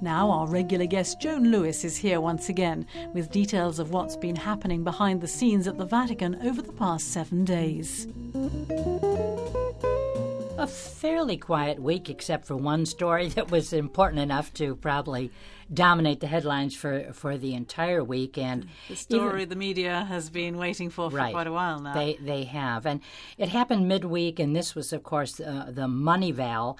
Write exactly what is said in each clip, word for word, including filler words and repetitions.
Now our regular guest Joan Lewis is here once again with details of what's been happening behind the scenes at the Vatican over the past seven days. A fairly quiet week, except for one story that was important enough to probably dominate the headlines for, for the entire week. And the story even, the media has been waiting for for right, quite a while now. They they have. And it happened midweek, and this was, of course, uh, the Moneyval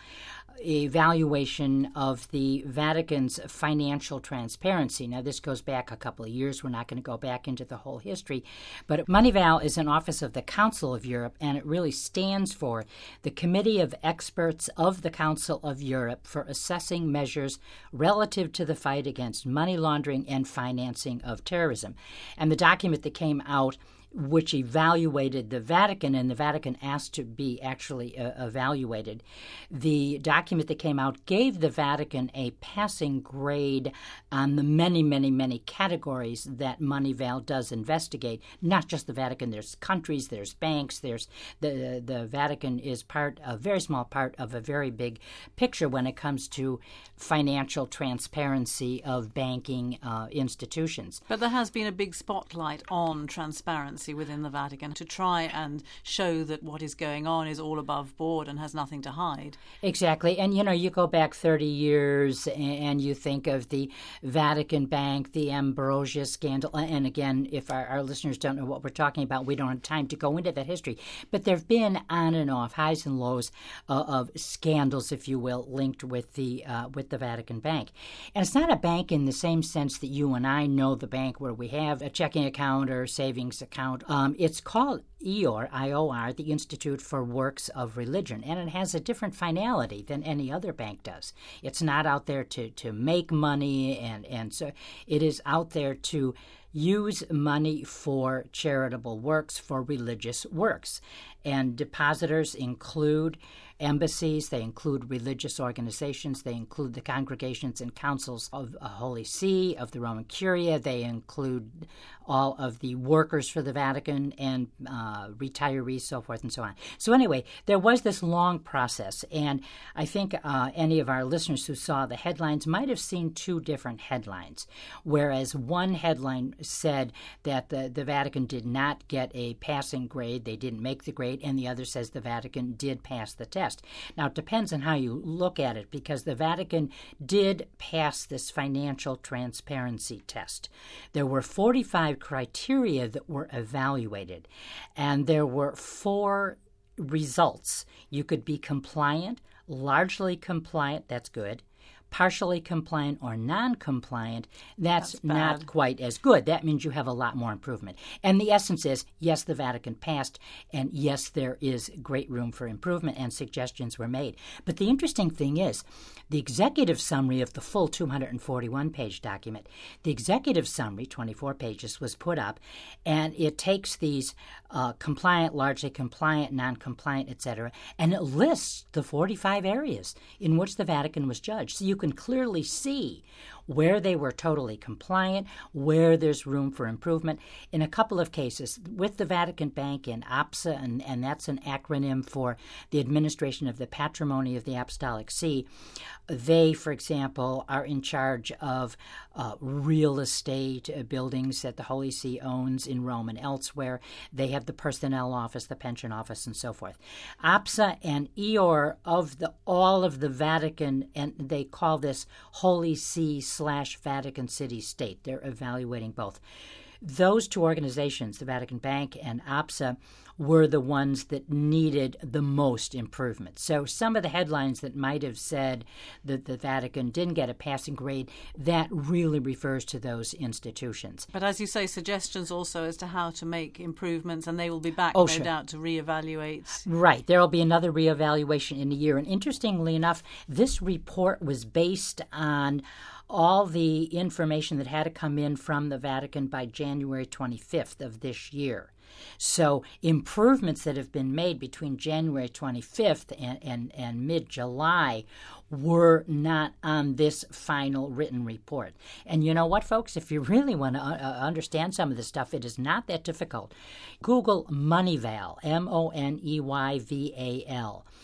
evaluation of the Vatican's financial transparency. Now, this goes back a couple of years. We're not going to go back into the whole history. But Moneyval is an office of the Council of Europe, and it really stands for the Committee of Experts of the Council of Europe for assessing measures relative to the fight against money laundering and financing of terrorism. And the document that came out, which evaluated the Vatican, and the Vatican asked to be actually uh, evaluated. The document that came out gave the Vatican a passing grade on the many, many, many categories that Moneyval does investigate. Not just the Vatican. There's countries, there's banks, there's the the Vatican is part, a very small part of a very big picture when it comes to financial transparency of banking uh, institutions. But there has been a big spotlight on transparency within the Vatican to try and show that what is going on is all above board and has nothing to hide. Exactly. And, you know, you go back thirty years and you think of the Vatican Bank, the Ambrosia scandal. And again, if our, our listeners don't know what we're talking about, we don't have time to go into that history. But there have been on and off, highs and lows uh, of scandals, if you will, linked with the uh, with the Vatican Bank. And it's not a bank in the same sense that you and I know the bank where we have a checking account or savings account. Um, it's called I O R, I O R, the Institute for Works of Religion, and it has a different finality than any other bank does. It's not out there to, to make money, and, and so it is out there to use money for charitable works, for religious works. And depositors include embassies, they include religious organizations, they include the congregations and councils of a Holy See, of the Roman Curia, they include all of the workers for the Vatican and uh, retirees, so forth and so on. So anyway, there was this long process, and I think uh, any of our listeners who saw the headlines might have seen two different headlines, whereas one headline said that the, the Vatican did not get a passing grade, they didn't make the grade, and the other says the Vatican did pass the test. Now, it depends on how you look at it, because the Vatican did pass this financial transparency test. There were forty-five criteria that were evaluated, and there were four results. You could be compliant, largely compliant, that's good, partially compliant or non-compliant, that's, that's not quite as good. That means you have a lot more improvement. And the essence is, yes, the Vatican passed, and yes, there is great room for improvement, and suggestions were made. But the interesting thing is, the executive summary of the full two hundred forty-one page document, the executive summary, twenty-four pages, was put up, and it takes these uh, compliant, largely compliant, non-compliant, et cetera, and it lists the forty-five areas in which the Vatican was judged. So you can clearly see where they were totally compliant, where there's room for improvement. In a couple of cases, with the Vatican Bank and A P S A, and, and that's an acronym for the Administration of the Patrimony of the Apostolic See, they, for example, are in charge of uh, real estate uh, buildings that the Holy See owns in Rome and elsewhere. They have the personnel office, the pension office, and so forth. A P S A and I O R of the all of the Vatican, and they call this Holy See slash Vatican City State. They're evaluating both. Those two organizations, the Vatican Bank and A P S A, were the ones that needed the most improvement. So some of the headlines that might have said that the Vatican didn't get a passing grade, that really refers to those institutions. But as you say, suggestions also as to how to make improvements, and they will be back, oh, no sure. doubt, to reevaluate. Right. There will be another reevaluation in a year. And interestingly enough, this report was based on all the information that had to come in from the Vatican by January twenty-fifth of this year. So improvements that have been made between January twenty-fifth and, and, and mid-July were not on this final written report. And you know what, folks? If you really want to uh, understand some of this stuff, it is not that difficult. Google Moneyval, M O N E Y V A L.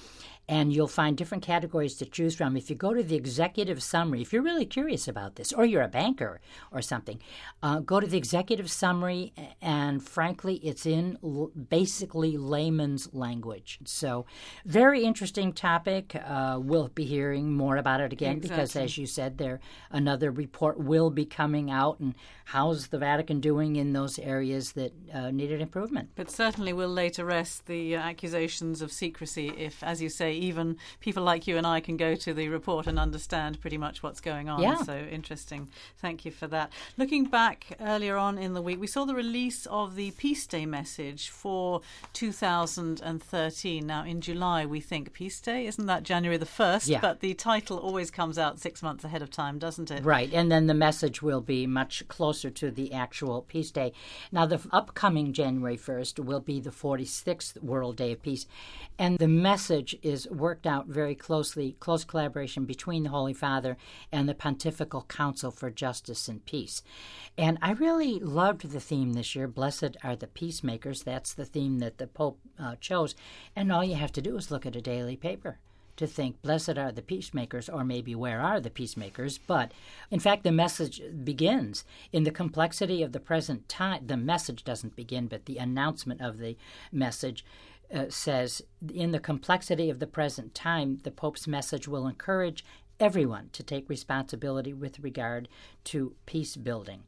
and you'll find different categories to choose from. If you go to the executive summary, if you're really curious about this, or you're a banker or something, uh, go to the executive summary, and frankly, it's in l- basically layman's language. So, very interesting topic. Uh, we'll be hearing more about it again exactly. because, as you said, there another report will be coming out, and how's the Vatican doing in those areas that uh, needed improvement. But certainly will lay to rest the uh, accusations of secrecy if, as you say, even people like you and I can go to the report and understand pretty much what's going on. Yeah. So interesting. Thank you for that. Looking back earlier on in the week, we saw the release of the Peace Day message for two thousand thirteen. Now, in July, we think Peace Day. Isn't that January the first? Yeah. But the title always comes out six months ahead of time, doesn't it? Right, and then the message will be much closer to the actual Peace Day. Now, the upcoming January first will be the forty-sixth World Day of Peace, and the message is worked out very closely, close collaboration between the Holy Father and the Pontifical Council for Justice and Peace. And I really loved the theme this year, Blessed are the Peacemakers. That's the theme that the Pope uh, chose, and all you have to do is look at a daily paper to think, blessed are the peacemakers, or maybe where are the peacemakers? But, in fact, the message begins in the complexity of the present time. The message doesn't begin, but the announcement of the message uh, says, in the complexity of the present time, the Pope's message will encourage everyone to take responsibility with regard to peace building.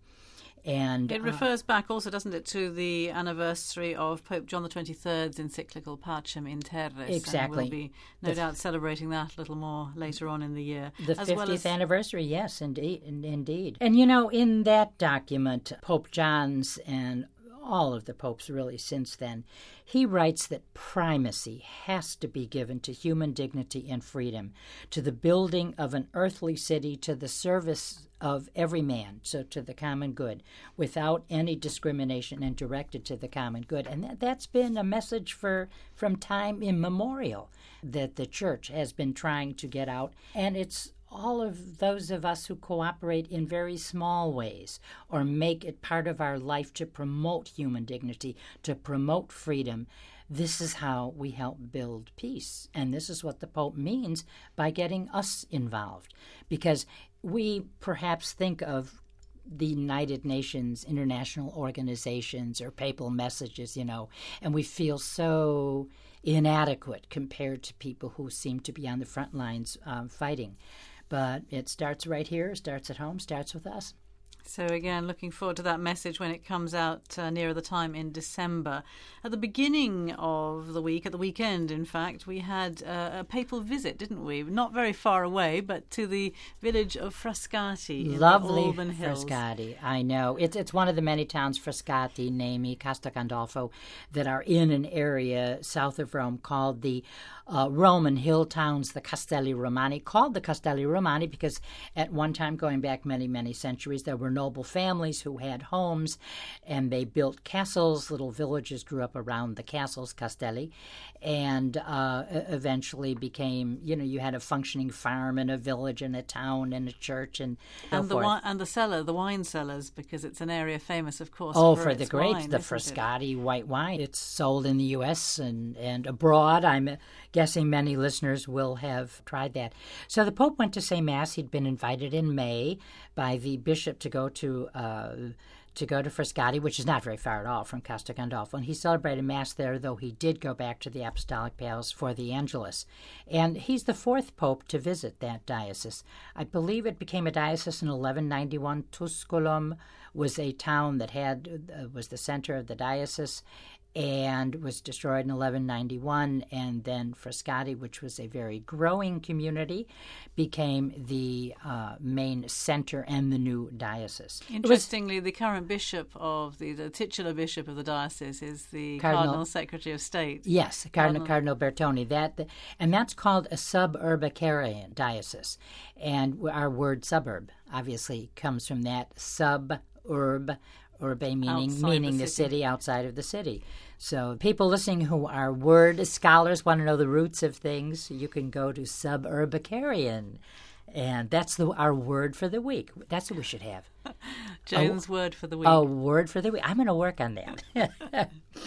And it refers uh, back also, doesn't it, to the anniversary of Pope John the twenty-third's encyclical Pacem in Terris. Exactly. And we'll be no the, doubt celebrating that a little more later on in the year. The as fiftieth well as, anniversary, yes, indeed, indeed. And, you know, in that document, Pope John's and all of the popes really since then, he writes that primacy has to be given to human dignity and freedom, to the building of an earthly city, to the service of every man, so to the common good, without any discrimination and directed to the common good. And that, that's been a message for from time immemorial that the Church has been trying to get out, and it's all of those of us who cooperate in very small ways or make it part of our life to promote human dignity, to promote freedom. This is how we help build peace. And this is what the Pope means by getting us involved. Because we perhaps think of the United Nations, international organizations, or papal messages, you know, and we feel so inadequate compared to people who seem to be on the front lines um, fighting. But it starts right here, starts at home, starts with us. So again, looking forward to that message when it comes out uh, nearer the time in December. At the beginning of the week, at the weekend, in fact, we had uh, a papal visit, didn't we? Not very far away, but to the village of Frascati in Lovely the Alban Hills. Frascati, I know. It's it's one of the many towns, Frascati, Nemi, Castel Gandolfo, that are in an area south of Rome called the uh, Roman hill towns, the Castelli Romani, called the Castelli Romani because at one time, going back many, many centuries, there were noble families who had homes, and they built castles. Little villages grew up around the castles, castelli, and uh, eventually became, you know, you had a functioning farm and a village and a town and a church and so and the forth. wi- and the cellar, the wine cellars, because it's an area famous, of course. Oh, for, for its the grapes, wine, the isn't it? Frascati white wine. It's sold in the U S and, and abroad. I'm guessing many listeners will have tried that. So the Pope went to say Mass. He'd been invited in May by the bishop to go to uh, to go to Frascati, which is not very far at all from Castel Gandolfo. And he celebrated Mass there, though he did go back to the Apostolic Palace for the Angelus. And he's the fourth pope to visit that diocese. I believe it became a diocese in eleven ninety-one. Tusculum was a town that had uh, was the center of the diocese and was destroyed in eleven ninety-one, and then Frascati, which was a very growing community, became the uh, main center and the new diocese. Interestingly, was, the current bishop of the, the titular bishop of the diocese is the Cardinal, Cardinal Secretary of State. Yes, Cardinal, Cardinal Bertone. That, and that's called a suburbicarian diocese, and our word suburb obviously comes from that suburb. Urbe meaning outside meaning the the city. city outside of the city. So people listening who are word scholars want to know the roots of things, you can go to suburbicarian. And that's the our word for the week. That's what we should have. Joan's a, word for the week. A word for the week. I'm going to work on that.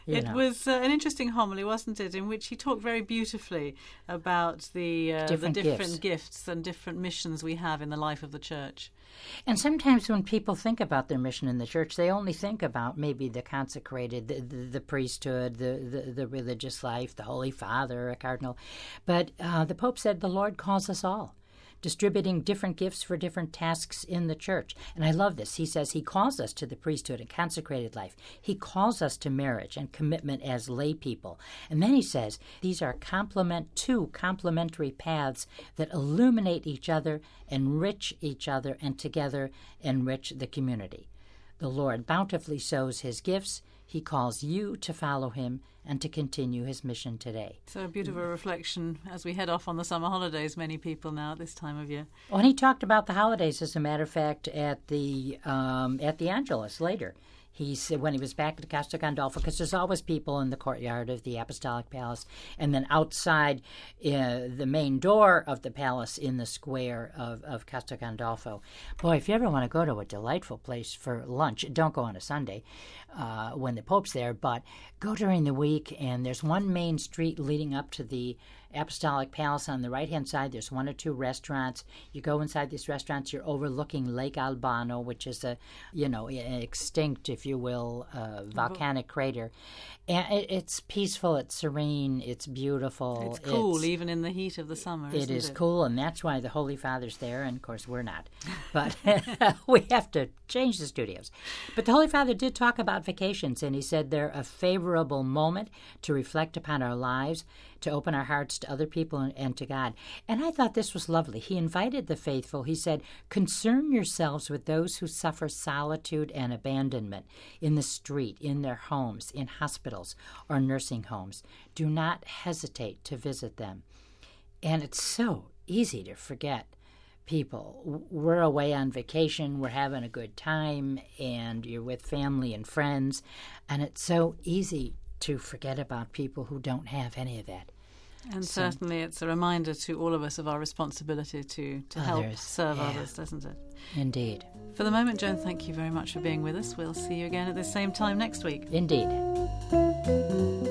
You it know. was uh, an interesting homily, wasn't it, in which he talked very beautifully about the uh, Different the different gifts. gifts and different missions we have in the life of the church. And sometimes when people think about their mission in the church, they only think about maybe the consecrated, the, the, the priesthood, the, the, the religious life, the Holy Father, a cardinal. But uh, the Pope said the Lord calls us all, distributing different gifts for different tasks in the church. And I love this. He says he calls us to the priesthood and consecrated life. He calls us to marriage and commitment as lay people. And then he says these are complement two complementary paths that illuminate each other, enrich each other, and together enrich the community. The Lord bountifully sows his gifts. He calls you to follow him and to continue his mission today. So a beautiful reflection as we head off on the summer holidays, many people now at this time of year. Well, and he talked about the holidays, as a matter of fact, at the um, at the Angelus later. He said when he was back at Castel Gandolfo, because there's always people in the courtyard of the Apostolic Palace, and then outside uh, the main door of the palace in the square of, of Castel Gandolfo. Boy, if you ever want to go to a delightful place for lunch, don't go on a Sunday uh, when the Pope's there, but go during the week, and there's one main street leading up to the Apostolic Palace. On the right-hand side, there's one or two restaurants. You go inside these restaurants, you're overlooking Lake Albano, which is a, you know, an extinct, if you will, uh, volcanic crater. And it, it's peaceful, it's serene, it's beautiful. It's cool, it's, even in the heat of the summer, isn't it is it? cool, and that's why the Holy Father's there, and of course we're not. But we have to change the studios. But the Holy Father did talk about vacations, and he said they're a favorable moment to reflect upon our lives, to open our hearts to other people and, and to God. And I thought this was lovely. He invited the faithful. He said, concern yourselves with those who suffer solitude and abandonment in the street, in their homes, in hospitals or nursing homes. Do not hesitate to visit them. And it's so easy to forget people. We're away on vacation, we're having a good time, and you're with family and friends, and it's so easy to forget about people who don't have any of that. And So- certainly it's a reminder to all of us of our responsibility to, to help Others, serve yeah. others, doesn't it? Indeed. For the moment, Joan, thank you very much for being with us. We'll see you again at the same time next week. Indeed.